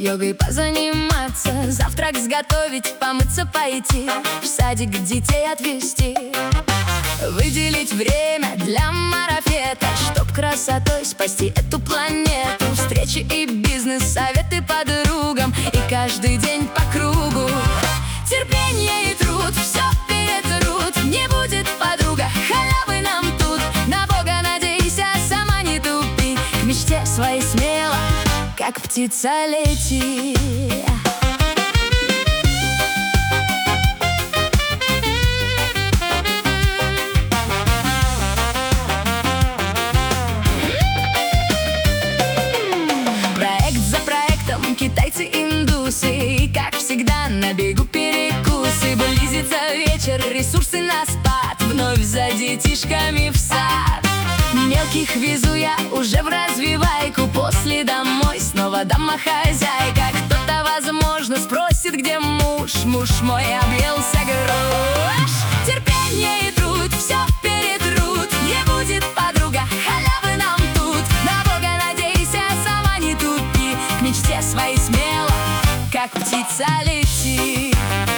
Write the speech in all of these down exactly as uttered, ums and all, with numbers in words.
йогой позаниматься, завтрак сготовить, помыться пойти, в садик детей отвезти. Выделить время для марафета, чтоб красотой спасти эту планету. Встречи и бизнес, советы подругам, и каждый день по кругу. Терпение и труд, все перетрут, не будет, подруга, халявы нам тут. На Бога надейся, сама не тупи, к мечте своей смело, как птица, лети. Китайцы, индусы, и как всегда на бегу перекусы. Близится вечер, ресурсы на спад, вновь за детишками в сад. Мелких везу я уже в развивайку, после домой снова домохозяйка. Кто-то, возможно, спросит, где муж, муж мой объелся грош. Терпение и труд, все перетрут, не будет, подруга, халявы нам тут. На Бога надейся, сама не тупи, к мечте своей смело, как птица, лети.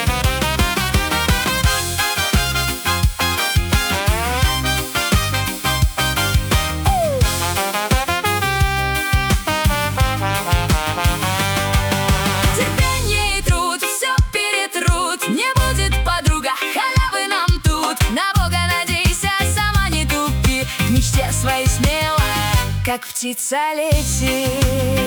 Терпение и труд, все перетрут, не будет, подруга, халявы нам тут. На Бога надейся, сама не тупи, к мечте своей смело, как птица, лети.